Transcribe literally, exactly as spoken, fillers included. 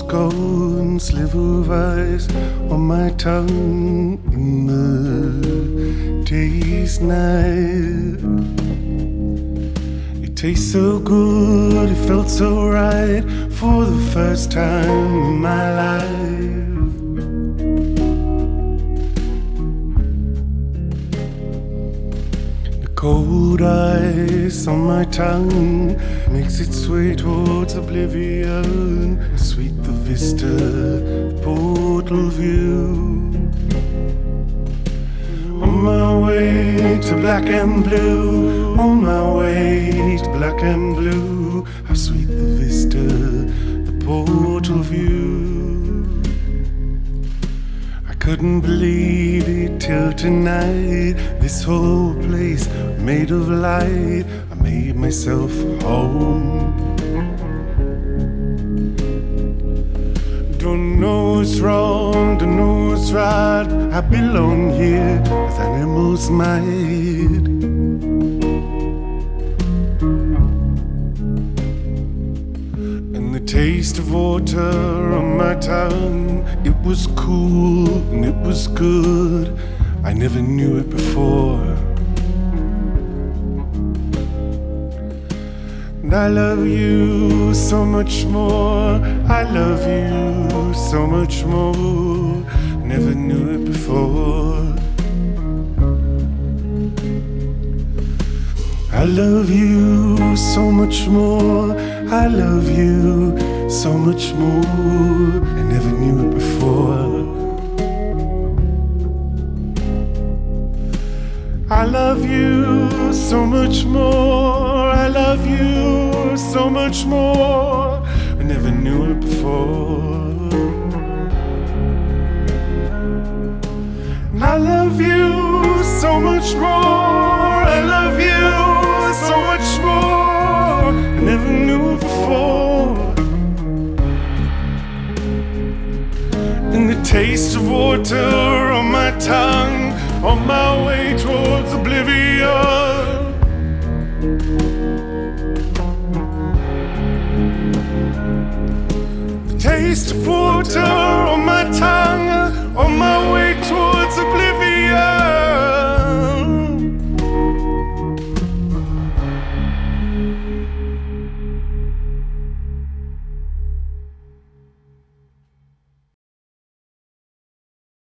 golden sliver of ice on my tongue in the day's night. It tastes so good, it felt so right for the first time in my life. Cold ice on my tongue makes its way towards oblivion. Sweet the vista, the portal view. On my way to black and blue, on my way to black and blue. How sweet the vista, the portal view. Couldn't believe it till tonight. This whole place made of light. I made myself home. Don't know what's wrong, don't know what's right. I belong here as animals might. And the taste of water on my tongue, it was cool and it was good. I never knew it before. And I love you so much more. I love you so much more. I never knew it before. I love you so much more. I love you so much more. I never knew it before. I love you so much more. I love you so much more. I never knew it before. I love you so much more. I love you so much more. I never knew it before. And the taste of water on my tongue, on my way towards oblivion. The taste of water